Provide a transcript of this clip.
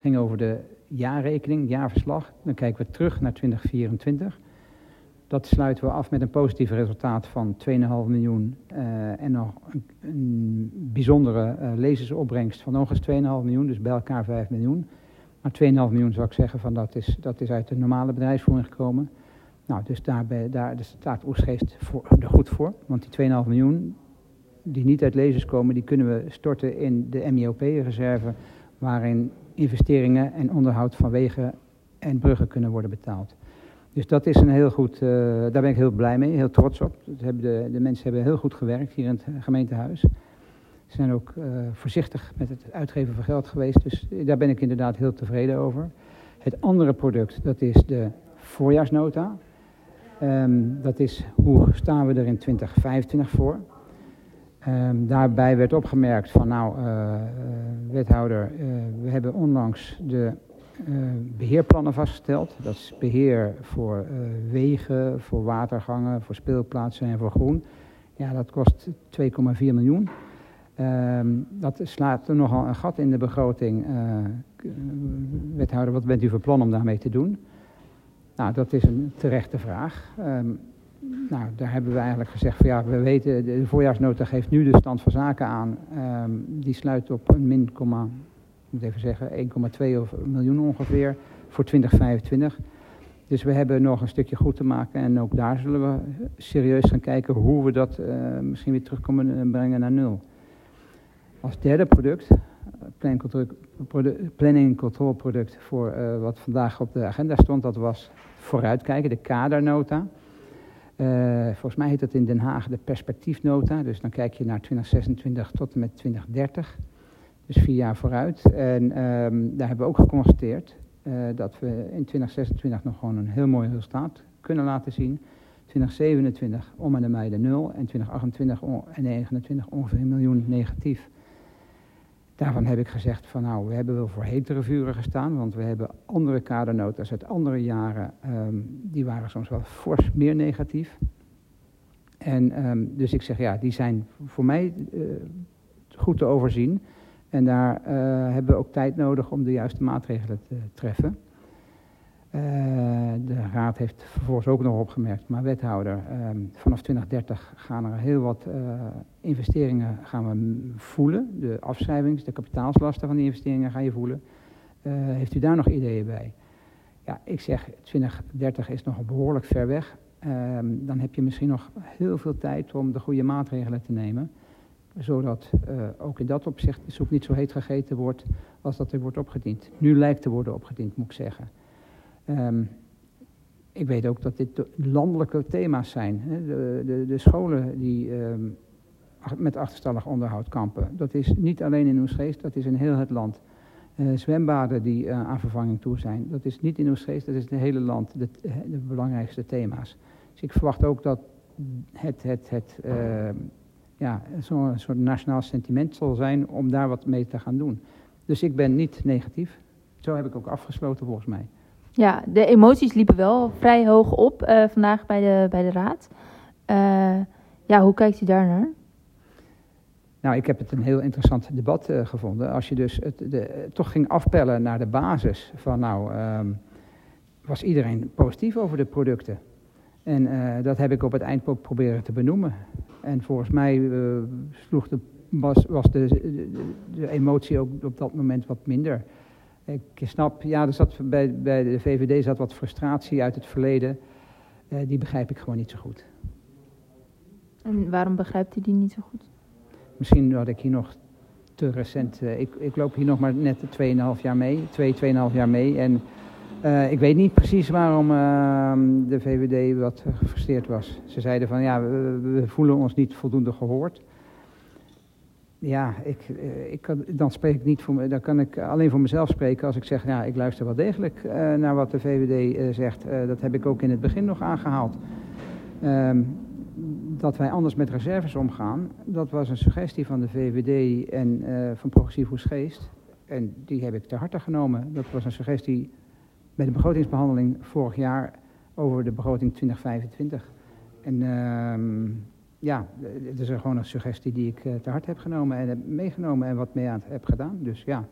ging over de jaarrekening, jaarverslag. Dan kijken we terug naar 2024. Dat sluiten we af met een positief resultaat van 2,5 miljoen en nog een bijzondere lezersopbrengst van nog eens 2,5 miljoen, dus bij elkaar 5 miljoen. Maar 2,5 miljoen zou ik zeggen, van dat is uit de normale bedrijfsvoering gekomen. Nou, dus daar staat Oegstgeest er goed voor, want die 2,5 miljoen die niet uit lezers komen, die kunnen we storten in de MIOP-reserve, waarin investeringen en onderhoud van wegen en bruggen kunnen worden betaald. Dus dat is een heel goed, daar ben ik heel blij mee, heel trots op. De mensen hebben heel goed gewerkt hier in het gemeentehuis. Ze zijn ook voorzichtig met het uitgeven van geld geweest, dus daar ben ik inderdaad heel tevreden over. Het andere product, dat is de voorjaarsnota. Dat is hoe staan we er in 2025 voor. Daarbij werd opgemerkt van wethouder, we hebben onlangs de beheerplannen vastgesteld. Dat is beheer voor wegen, voor watergangen, voor speelplaatsen en voor groen. Ja, dat kost 2,4 miljoen. Dat slaat er nogal een gat in de begroting. Wethouder, wat bent u van plan om daarmee te doen? Nou, dat is een terechte vraag. Daar hebben we eigenlijk gezegd van ja, we weten, de voorjaarsnota geeft nu de stand van zaken aan. Die sluit op een min, ik moet even zeggen, 1,2 miljoen ongeveer voor 2025. Dus we hebben nog een stukje goed te maken en ook daar zullen we serieus gaan kijken hoe we dat misschien weer terug kunnen brengen naar nul. Als derde product, planning en control product voor wat vandaag op de agenda stond, dat was vooruitkijken, de kadernota. Volgens mij heet dat in Den Haag de perspectiefnota, dus dan kijk je naar 2026 tot en met 2030. Dus 4 jaar vooruit. En daar hebben we ook geconstateerd dat we in 2026 nog gewoon een heel mooi resultaat kunnen laten zien. 2027 om en nabij de 0 en 2028 en 2029 ongeveer 1 miljoen negatief. Daarvan heb ik gezegd van we hebben wel voor hetere vuren gestaan, want we hebben andere kadernota's uit andere jaren, die waren soms wel fors meer negatief. En dus ik zeg ja, die zijn voor mij goed te overzien. En daar hebben we ook tijd nodig om de juiste maatregelen te treffen. De raad heeft vervolgens ook nog opgemerkt, maar wethouder, vanaf 2030 gaan er heel wat investeringen gaan we voelen. De afschrijvings, de kapitaalslasten van die investeringen ga je voelen. Heeft u daar nog ideeën bij? Ja, ik zeg 2030 is nog behoorlijk ver weg. Dan heb je misschien nog heel veel tijd om de goede maatregelen te nemen. Zodat ook in dat opzicht de soep niet zo heet gegeten wordt als dat er wordt opgediend. Nu lijkt te worden opgediend, moet ik zeggen. Ik weet ook dat dit landelijke thema's zijn. Hè. De scholen die met achterstallig onderhoud kampen. Dat is niet alleen in Oegstgeest, dat is in heel het land. Zwembaden die aan vervanging toe zijn. Dat is niet in Oegstgeest, dat is in het hele land de belangrijkste thema's. Dus ik verwacht ook dat zo'n soort nationaal sentiment zal zijn om daar wat mee te gaan doen. Dus ik ben niet negatief. Zo heb ik ook afgesloten volgens mij. Ja, de emoties liepen wel vrij hoog op vandaag bij de raad. Hoe kijkt u daarnaar? Nou, ik heb het een heel interessant debat gevonden. Als je dus toch ging afpellen naar de basis van was iedereen positief over de producten. En dat heb ik op het eind ook proberen te benoemen. En volgens mij was de emotie ook op dat moment wat minder. Ik snap, er zat bij de VVD zat wat frustratie uit het verleden. Die begrijp ik gewoon niet zo goed. En waarom begrijpt u die niet zo goed? Misschien had ik hier nog te recent. Ik loop hier nog maar net 2,5 jaar mee. 2,5 jaar mee. En ik weet niet precies waarom de VVD wat gefrustreerd was. Ze zeiden van we voelen ons niet voldoende gehoord. Ja, dan kan ik alleen voor mezelf spreken als ik zeg, ik luister wel degelijk naar wat de VVD zegt. Dat heb ik ook in het begin nog aangehaald. Dat wij anders met reserves omgaan, dat was een suggestie van de VVD en van Progressief Oegstgeest. En die heb ik ter harte genomen. Dat was een suggestie bij de begrotingsbehandeling vorig jaar over de begroting 2025. En het is gewoon een suggestie die ik ter harte heb genomen en heb meegenomen en wat mee aan heb gedaan. Dus ja.